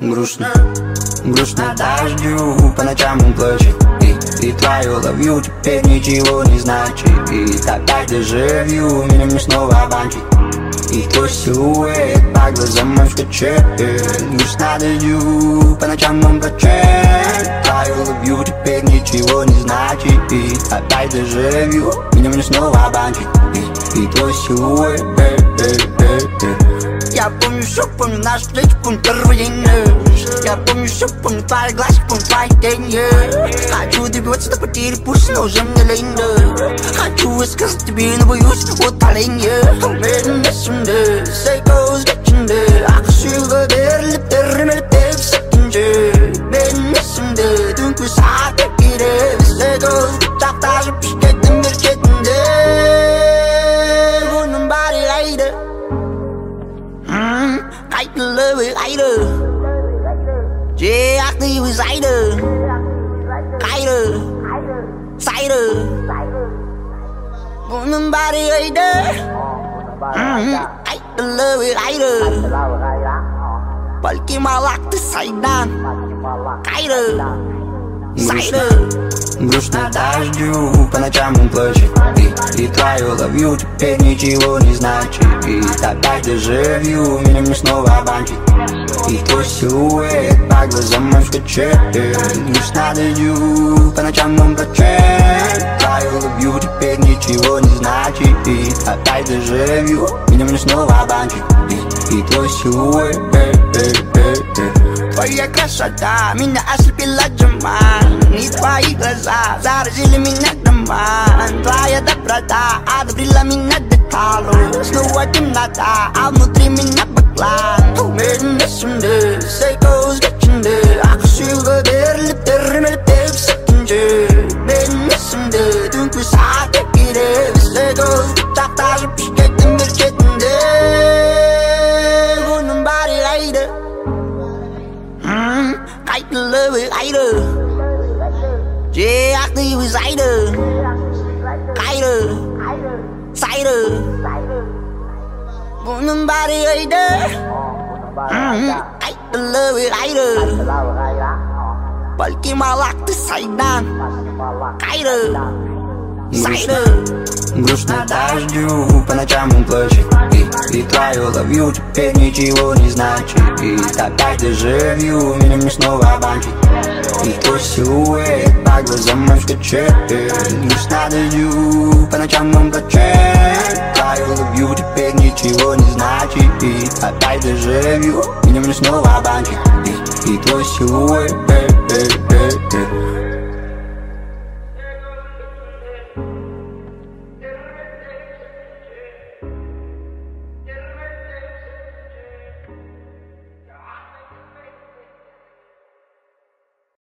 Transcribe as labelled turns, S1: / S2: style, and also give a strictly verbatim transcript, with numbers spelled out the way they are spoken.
S1: грустно, грустно дождю, по ночам он плачет. И, и твою ловью теперь ничего не значит. И опять дежавю, меня мне снова обманчит. И твой силуэт по глазам мой скачет. Грустно дождю, по ночам он плачет. Твою ловью теперь ничего не значит. И опять дежавю, меня мне снова обманчит. И, и твой силуэт. Я помню все, помню наш встречу, помню первый день. Я помню все, помню твои глазки, помню твои тени. Хочу добиваться до потери, пусть, но уже мне лень. Хочу высказать тебе, но боюсь утоления. Медленно сумды, сейко сгаченды. Акшуга берлип, термелип, теп сакинжи. Медленно сумды, дунку саата кире. Сейко сгачак, даже пишкетен беркетенде. Вунун бари гайда. Kijk de leuwe rijden. Je achter je zijde. Rijden. Zijde. Voor een body rijden. Kijk de leuwe rijden. Balkje maar achter zijde. Rijden. Zijde. Грустно дождю, по ночам он плачет. И, и твою ловью теперь ничего не значит. И опять дежавю, меня мне снова обманчит. И твой силуэт по глазам мой скачет. Грустно дождю, по ночам он плачет. Твою ловью теперь ничего не значит. И опять дежавю, меня мне снова обманчит. И, и твой силуэт. Твоя красота меня ослепила джаман. И твои глаза заразили меня доман. Твоя доброта одобрила меня до талу. Снова темнота, а внутри меня баклан. Медленно сумды, сейко сгаченды. Акшуга берлип, термелип, теп сакинжи. Медленно сумды, дунку саата кире. Сейко сгачак, даже пишкетен беркетенде. Вунун бари гайда. Kijk de leuwe rijden. Je achter je zijde. Rijden. Zijde. Voor een body rijden. Kijk de leuwe rijden. Balkje maar achter zijde. Rijden. Zijde. Грустно дождю, по ночам он плачет. И, и твою ловью теперь ничего не значит. И опять дежавю, меня мне снова обманчит. И твой силуэт по глазам мой скачет. Грустно дождю, по ночам он плачет. Твою ловью теперь ничего не значит. И опять дежавю, меня мне снова обманчит. И, и твой силуэт.